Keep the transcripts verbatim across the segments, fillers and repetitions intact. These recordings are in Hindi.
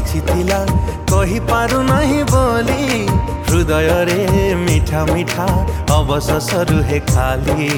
କିଛି ଥିଲା କହି ପାରୁ ନାହିଁ ବୋଲି ହୃଦୟରେ ମିଠା ମିଠା ଅବଶୋଷ ରୁହେ ଖାଲି।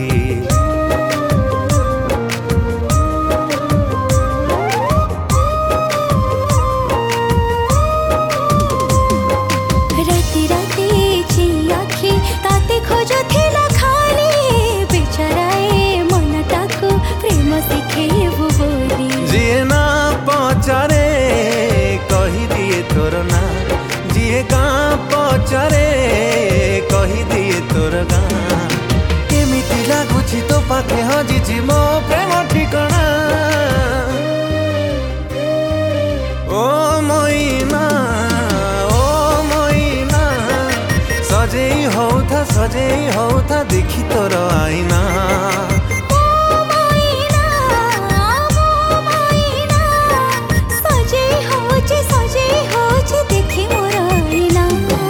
राति राति चियाखी ताते खोजुथिला खाली बेचाराए मनटाको प्रेम शिखेबु बोली। जिए ना पचारे कही दिए तोर ना, जिए गाँ पचारे कही दिए तोर गाँ। केमिति लागुछि तो पाखे हजिछि मो प्रेम ठिकाना। ओ मोइना सजेई होता सजेई होता देखी तोर आईना। सजेई होचे सजेई होचे देखी मोर आईना।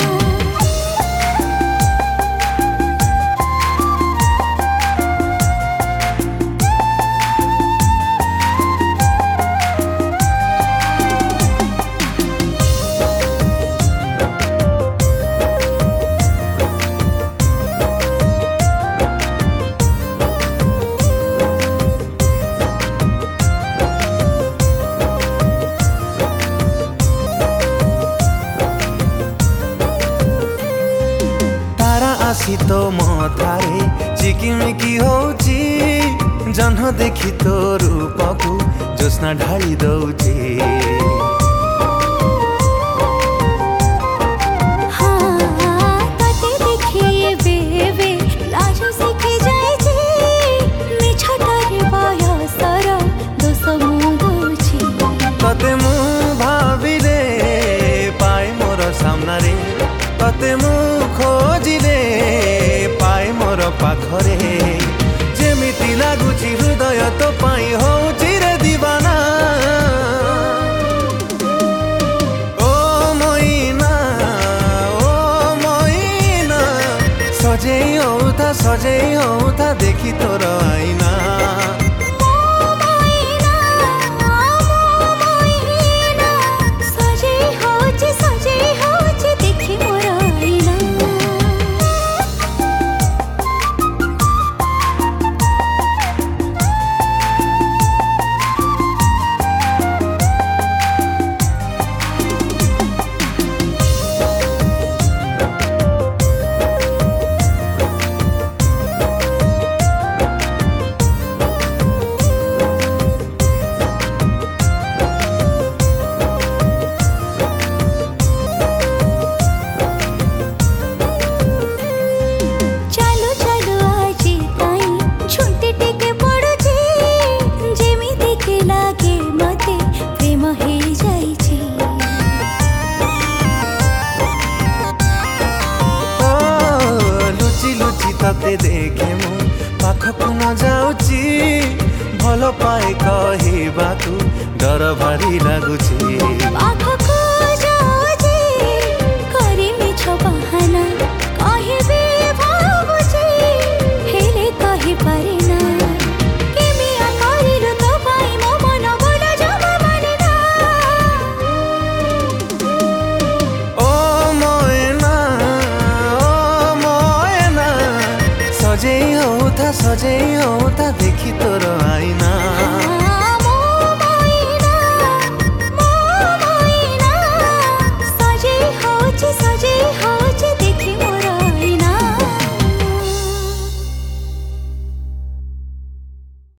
आसी तो मथारे चिकिमिकी होची जह्न देखी तो रूपकु जोस्ना ढाली दौची। तते मु भाविले पाए मोर सामना रे, तते मु खोजिले पाए मोर पाखरे। जेमिति लागुछि हृदय तो पाई होछि रे दीवाना। ओ मोइना ओ मोइना सजेई होता सजेई होता देखी तोर आईना। तते देखे मु पाखकु न जाउची भल पाए कहिबाकु डर भारी लागुची। पाखकु जाउची करी मिछ बहाना कहिबे भाबुची हेले कहि पारिना। केमिया करिलु तो पाई मो मन बोल जमा मानिना। ओ मोइना ओ मोइना सजेई होता सजेई होता देखी तोर आईना।